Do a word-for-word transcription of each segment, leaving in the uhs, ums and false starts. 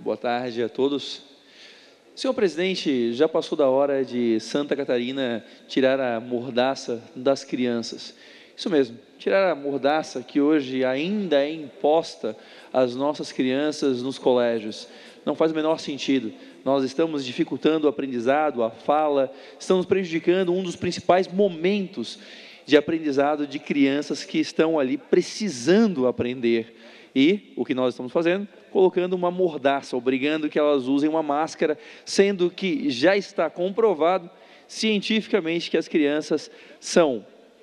Boa tarde a todos. Senhor presidente, já passou da hora de Santa Catarina tirar a mordaça das crianças. Isso mesmo, tirar a mordaça que hoje ainda é imposta às nossas crianças nos colégios. Não faz o menor sentido. Nós estamos dificultando o aprendizado, a fala, estamos prejudicando um dos principais momentos de aprendizado de crianças que estão ali precisando aprender. E o que nós estamos fazendo? Colocando uma mordaça, obrigando que elas usem uma máscara, sendo que já está comprovado cientificamente que as crianças são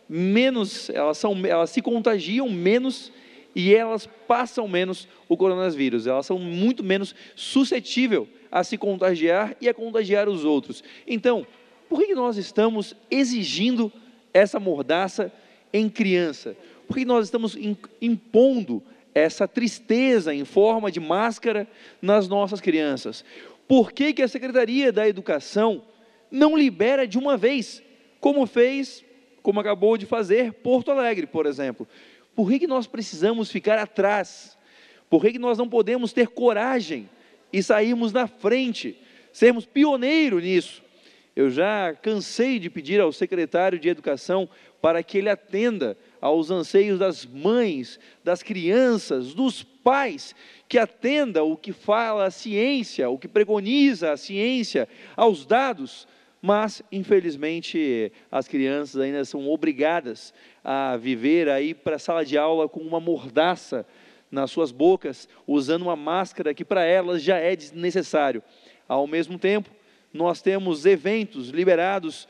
menos, elas, são, elas se contagiam menos e elas passam menos o coronavírus, elas são muito menos suscetíveis a se contagiar e a contagiar os outros. Então, por que nós estamos exigindo essa mordaça em criança? Por que nós estamos impondo essa tristeza em forma de máscara nas nossas crianças? Por que que a Secretaria da Educação não libera de uma vez, como fez, como acabou de fazer Porto Alegre, por exemplo? Por que que nós precisamos ficar atrás? Por que que nós não podemos ter coragem e sairmos na frente, sermos pioneiros nisso? Eu já cansei de pedir ao secretário de Educação para que ele atenda aos anseios das mães, das crianças, dos pais, que atenda o que fala a ciência, o que preconiza a ciência, aos dados, mas, infelizmente, as crianças ainda são obrigadas a viver aí para a sala de aula com uma mordaça nas suas bocas, usando uma máscara que para elas já é desnecessário. Ao mesmo tempo, nós temos eventos liberados,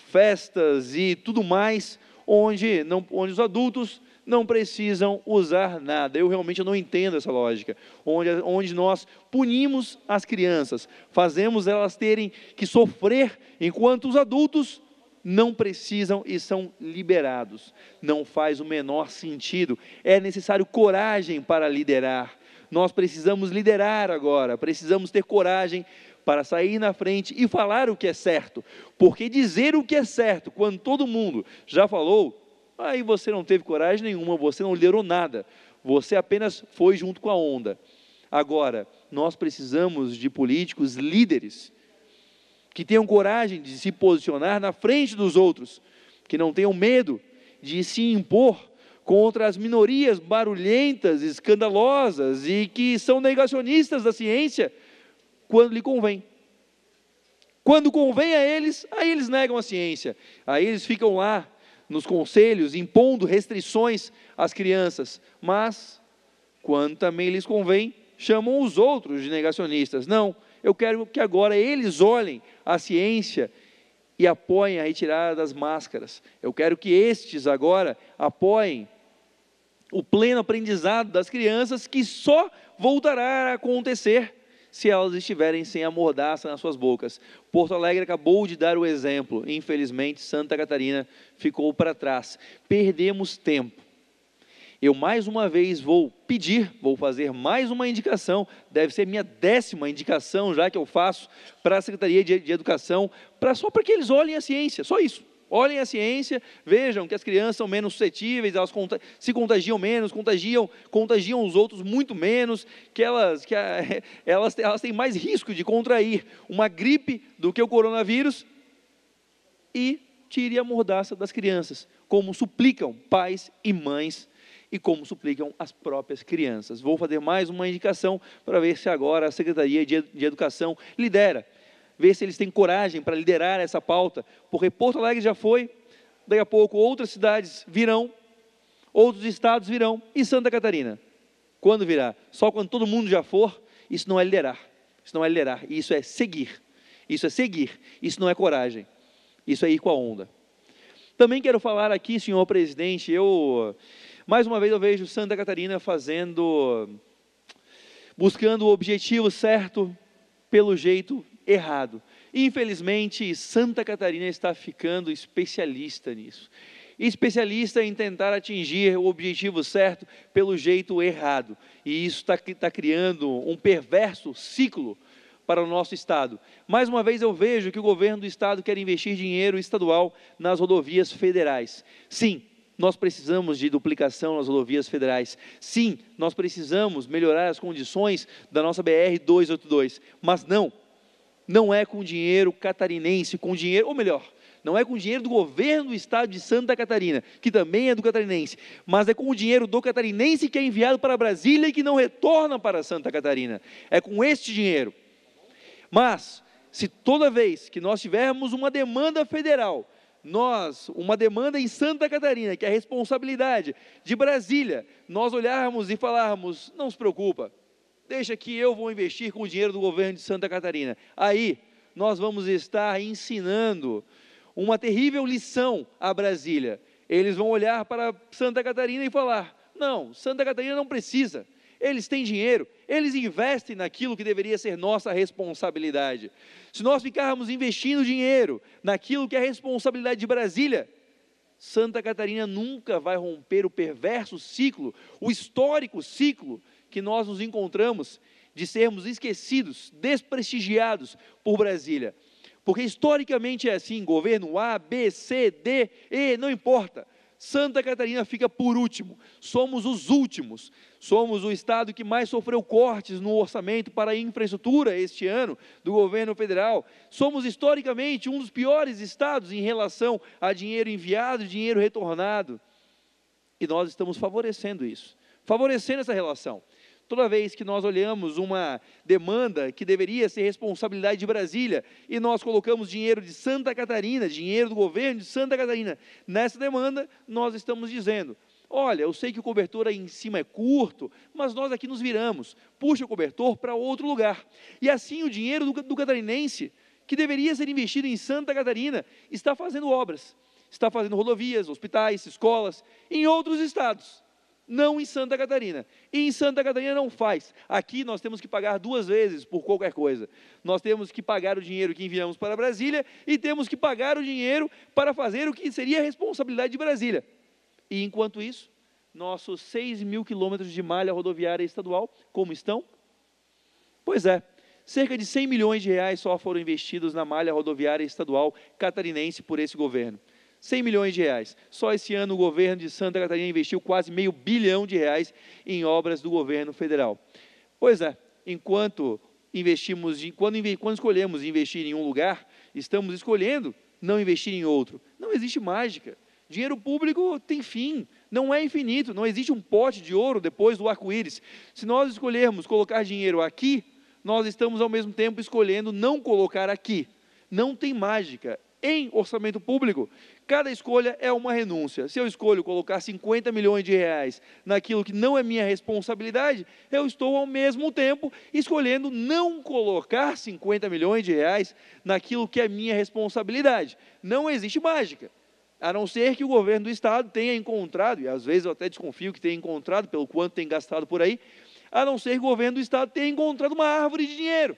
festas e tudo mais, onde, não, onde os adultos não precisam usar nada. Eu realmente não entendo essa lógica, onde, onde nós punimos as crianças, fazemos elas terem que sofrer, enquanto os adultos não precisam e são liberados. Não faz o menor sentido. É necessário coragem para liderar. Nós precisamos liderar agora, precisamos ter coragem para sair na frente e falar o que é certo, porque dizer o que é certo, quando todo mundo já falou, aí você não teve coragem nenhuma, você não liderou nada, você apenas foi junto com a onda. Agora, nós precisamos de políticos líderes, que tenham coragem de se posicionar na frente dos outros, que não tenham medo de se impor contra as minorias barulhentas, escandalosas e que são negacionistas da ciência, quando lhe convém. Quando convém a eles, aí eles negam a ciência, aí eles ficam lá nos conselhos, impondo restrições às crianças, mas, quando também lhes convém, chamam os outros de negacionistas. Não, eu quero que agora eles olhem a ciência e apoiem a retirada das máscaras. Eu quero que estes agora apoiem o pleno aprendizado das crianças, que só voltará a acontecer se elas estiverem sem a mordaça nas suas bocas. Porto Alegre acabou de dar o exemplo, infelizmente Santa Catarina ficou para trás. Perdemos tempo. Eu mais uma vez vou pedir, vou fazer mais uma indicação, deve ser minha décima indicação já que eu faço para a Secretaria de, de Educação, pra, só para que eles olhem a ciência, só isso. Olhem a ciência, vejam que as crianças são menos suscetíveis, elas se contagiam menos, contagiam, contagiam os outros muito menos, que, elas, que a, elas, elas têm mais risco de contrair uma gripe do que o coronavírus, e tire a mordaça das crianças, como suplicam pais e mães, e como suplicam as próprias crianças. Vou fazer mais uma indicação para ver se agora a Secretaria de, de Educação lidera, ver se eles têm coragem para liderar essa pauta, porque Porto Alegre já foi, daqui a pouco outras cidades virão, outros estados virão, e Santa Catarina, quando virá? Só quando todo mundo já for. Isso não é liderar, isso não é liderar, isso é seguir, isso é seguir, isso não é coragem, isso é ir com a onda. Também quero falar aqui, senhor presidente, eu, mais uma vez eu vejo Santa Catarina fazendo, buscando o objetivo certo, pelo jeito errado. Infelizmente, Santa Catarina está ficando especialista nisso. Especialista em tentar atingir o objetivo certo pelo jeito errado. E isso está, está criando um perverso ciclo para o nosso estado. Mais uma vez eu vejo que o governo do estado quer investir dinheiro estadual nas rodovias federais. Sim, nós precisamos de duplicação nas rodovias federais. Sim, nós precisamos melhorar as condições da nossa B R duzentos e oitenta e dois. Mas não, não é com dinheiro catarinense, com dinheiro, ou melhor, não é com dinheiro do governo do estado de Santa Catarina, que também é do catarinense, mas é com o dinheiro do catarinense que é enviado para Brasília e que não retorna para Santa Catarina. É com este dinheiro. Mas, se toda vez que nós tivermos uma demanda federal, nós, uma demanda em Santa Catarina, que é a responsabilidade de Brasília, nós olharmos e falarmos, não se preocupa, deixa que eu vou investir com o dinheiro do governo de Santa Catarina. Aí, nós vamos estar ensinando uma terrível lição a Brasília. Eles vão olhar para Santa Catarina e falar, não, Santa Catarina não precisa, eles têm dinheiro, eles investem naquilo que deveria ser nossa responsabilidade. Se nós ficarmos investindo dinheiro naquilo que é responsabilidade de Brasília, Santa Catarina nunca vai romper o perverso ciclo, o histórico ciclo que nós nos encontramos de sermos esquecidos, desprestigiados por Brasília. Porque historicamente é assim, governo A, B, C, D, E, não importa. Santa Catarina fica por último, somos os últimos, somos o estado que mais sofreu cortes no orçamento para a infraestrutura este ano do governo federal, somos historicamente um dos piores estados em relação a dinheiro enviado, dinheiro retornado, e nós estamos favorecendo isso, favorecendo essa relação. Toda vez que nós olhamos uma demanda que deveria ser responsabilidade de Brasília, e nós colocamos dinheiro de Santa Catarina, dinheiro do governo de Santa Catarina, nessa demanda, nós estamos dizendo, olha, eu sei que o cobertor aí em cima é curto, mas nós aqui nos viramos, puxa o cobertor para outro lugar. E assim o dinheiro do, do catarinense, que deveria ser investido em Santa Catarina, está fazendo obras, está fazendo rodovias, hospitais, escolas, em outros estados. Não em Santa Catarina, e em Santa Catarina não faz, aqui nós temos que pagar duas vezes por qualquer coisa, nós temos que pagar o dinheiro que enviamos para Brasília, e temos que pagar o dinheiro para fazer o que seria a responsabilidade de Brasília, e enquanto isso, nossos seis mil quilômetros de malha rodoviária estadual, como estão? Pois é, cerca de cem milhões de reais só foram investidos na malha rodoviária estadual catarinense por esse governo, cem milhões de reais. Só esse ano o governo de Santa Catarina investiu quase meio bilhão de reais em obras do governo federal. Pois é, enquanto investimos, quando, quando escolhemos investir em um lugar, estamos escolhendo não investir em outro. Não existe mágica. Dinheiro público tem fim, não é infinito, não existe um pote de ouro depois do arco-íris. Se nós escolhermos colocar dinheiro aqui, nós estamos ao mesmo tempo escolhendo não colocar aqui. Não tem mágica. Em orçamento público, cada escolha é uma renúncia. Se eu escolho colocar cinquenta milhões de reais naquilo que não é minha responsabilidade, eu estou ao mesmo tempo escolhendo não colocar cinquenta milhões de reais naquilo que é minha responsabilidade. Não existe mágica, a não ser que o governo do estado tenha encontrado, e às vezes eu até desconfio que tenha encontrado, pelo quanto tem gastado por aí, a não ser que o governo do estado tenha encontrado uma árvore de dinheiro.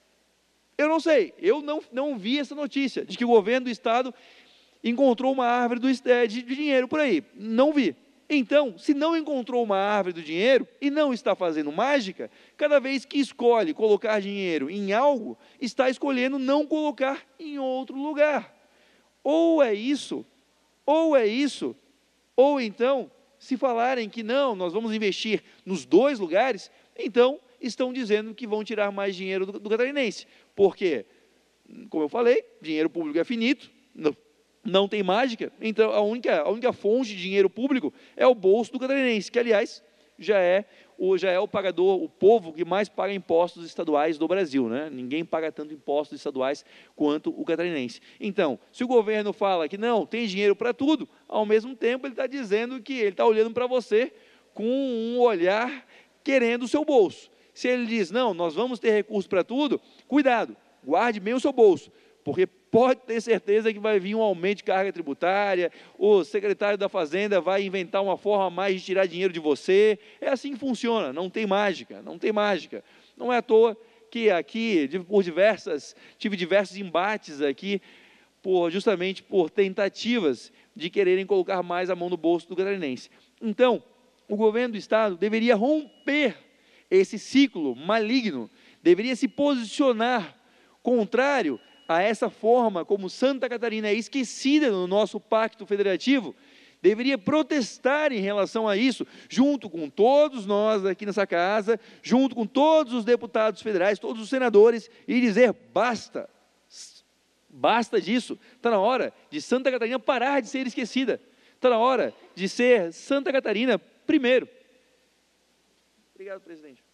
Eu não sei, eu não, não vi essa notícia, de que o governo do estado encontrou uma árvore do, é, de, de dinheiro por aí, não vi. Então, se não encontrou uma árvore do dinheiro e não está fazendo mágica, cada vez que escolhe colocar dinheiro em algo, está escolhendo não colocar em outro lugar. Ou é isso, ou é isso, ou então, se falarem que não, nós vamos investir nos dois lugares, então estão dizendo que vão tirar mais dinheiro do, do catarinense. Porque, como eu falei, dinheiro público é finito, não, não tem mágica, então a única, a única fonte de dinheiro público é o bolso do catarinense, que aliás já é o, já é o pagador, o povo que mais paga impostos estaduais do Brasil, né? Ninguém paga tanto impostos estaduais quanto o catarinense. Então, se o governo fala que não, tem dinheiro para tudo, ao mesmo tempo ele está dizendo que ele está olhando para você com um olhar querendo o seu bolso. Se ele diz, não, nós vamos ter recurso para tudo, cuidado, guarde bem o seu bolso, porque pode ter certeza que vai vir um aumento de carga tributária, o secretário da Fazenda vai inventar uma forma a mais de tirar dinheiro de você, é assim que funciona, não tem mágica, não tem mágica. Não é à toa que aqui, por diversas, tive diversos embates aqui, por, justamente por tentativas de quererem colocar mais a mão no bolso do catarinense. Então, o governo do estado deveria romper esse ciclo maligno, deveria se posicionar contrário a essa forma como Santa Catarina é esquecida no nosso pacto federativo, deveria protestar em relação a isso, junto com todos nós aqui nessa casa, junto com todos os deputados federais, todos os senadores, e dizer: basta, basta disso, está na hora de Santa Catarina parar de ser esquecida, está na hora de ser Santa Catarina primeiro. Obrigado, presidente.